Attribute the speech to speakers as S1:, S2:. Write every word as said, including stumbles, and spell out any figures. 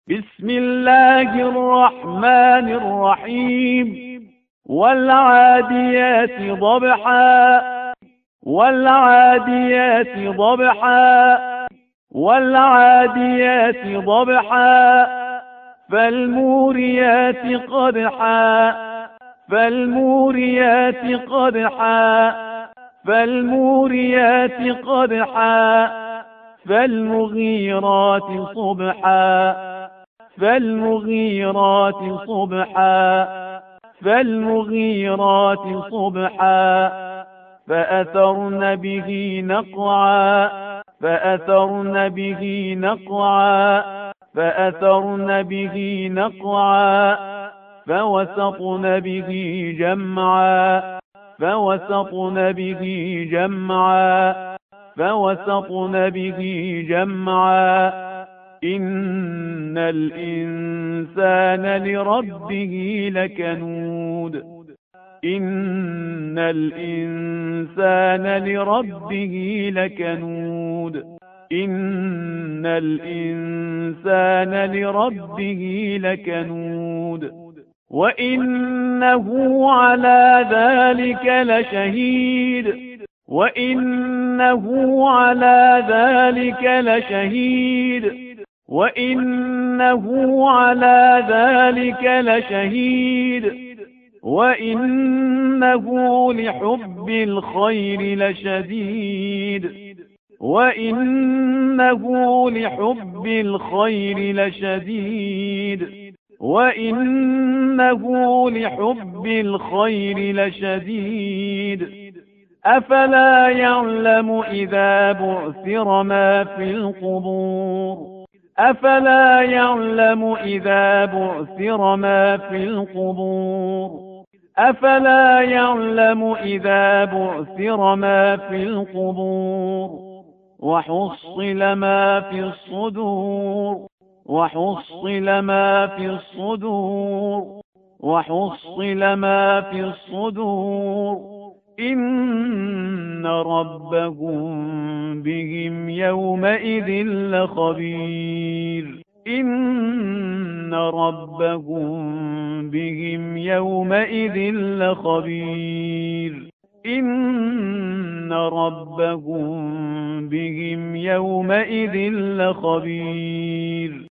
S1: بسم الله الرحمن الرحيم والعاديات ضبحا والعاديات ضبحا والعاديات ضبحا فالموريات قدحا فالموريات قدحا فالموريات قدحا فالمغيرات صبحا فالمغيرات صبحا فالمغيرات صبحا فأثرن به نقعا فأثرن به نقعا فأثرن به نقعا فوسطن به جمعا فوسطن به جمعا فوسطن به جمعا إن الإنسان لربه لكنود إن الإنسان لربه لكنود إن الإنسان لربه لكنود وإنه على ذلك لشهيد وإنه على ذلك لشهيد وإنه على ذلك لشهيد وإنه لحب الخير لشديد وإنه لحب الخير لشديد وإنه لحب الخير لشديد أفلا يعلم إذا بعثر ما في القبور أفلا يعلم إذا بعثر ما في القبور أفلا يعلم إذا بعثر ما في القبور وحصل ما في الصدور وحصل ما في الصدور وحصل ما في الصدور إن ربهم بهم يومئذ لخبير إن ربهم بهم يومئذ لخبير إن ربهم بهم يومئذ لخبير